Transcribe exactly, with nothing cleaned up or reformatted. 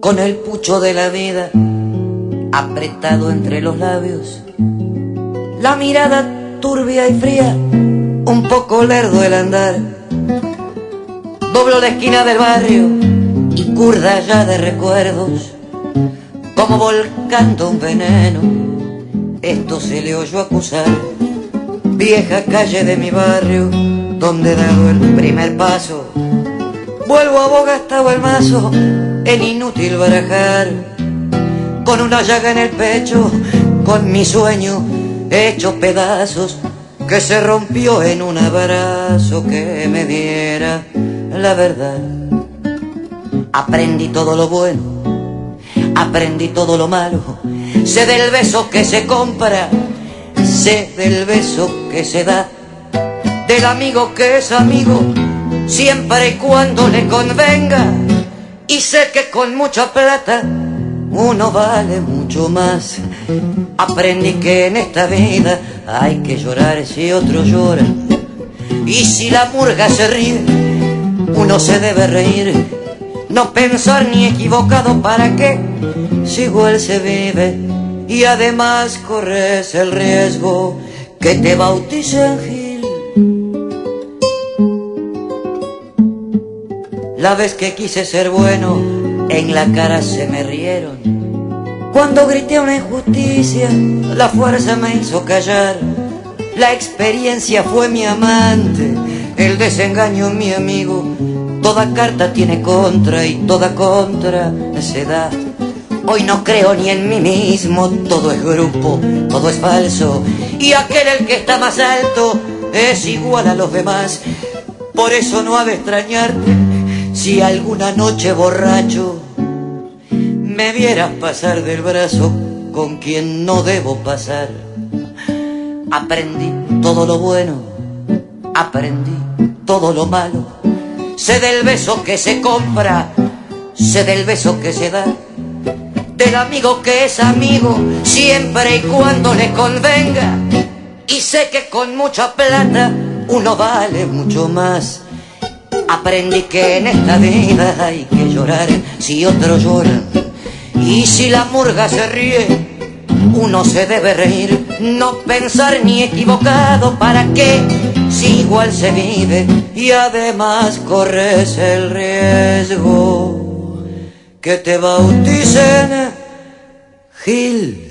con el pucho de la vida apretado entre los labios, la mirada turbia y fría, un poco lerdo el andar. Doblo la esquina del barrio y curda ya de recuerdos, como volcando un veneno, esto se le oyó acusar. Vieja calle de mi barrio, donde he dado el primer paso, vuelvo abogastado el mazo en inútil barajar, con una llaga en el pecho, con mi sueño hecho pedazos, que se rompió en un abrazo que me diera la verdad. Aprendí todo lo bueno, aprendí todo lo malo, sé del beso que se compra, sé del beso que se da, del amigo que es amigo siempre y cuando le convenga, y sé que con mucha plata uno vale mucho más. Aprendí que en esta vida hay que llorar si otro llora, y si la murga se ríe uno se debe reír, no pensar ni equivocado para qué, si igual se vive y además corres el riesgo que te bauticen Gil. La vez que quise ser bueno, en la cara se me rieron. Cuando grité una injusticia, la fuerza me hizo callar. La experiencia fue mi amante, el desengaño mi amigo. Toda carta tiene contra y toda contra se da. Hoy no creo ni en mí mismo, todo es grupo, todo es falso, y aquel el que está más alto es igual a los demás. Por eso no ha de extrañarte si alguna noche borracho me vieras pasar del brazo con quien no debo pasar. Aprendí todo lo bueno, aprendí todo lo malo, sé del beso que se compra, sé del beso que se da, del amigo que es amigo siempre y cuando le convenga, y sé que con mucha plata uno vale mucho más. Aprendí que en esta vida hay que llorar si otros lloran, y si la murga se ríe uno se debe reír, no pensar ni equivocado para qué, si igual se vive y además corres el riesgo que te bauticen Gil.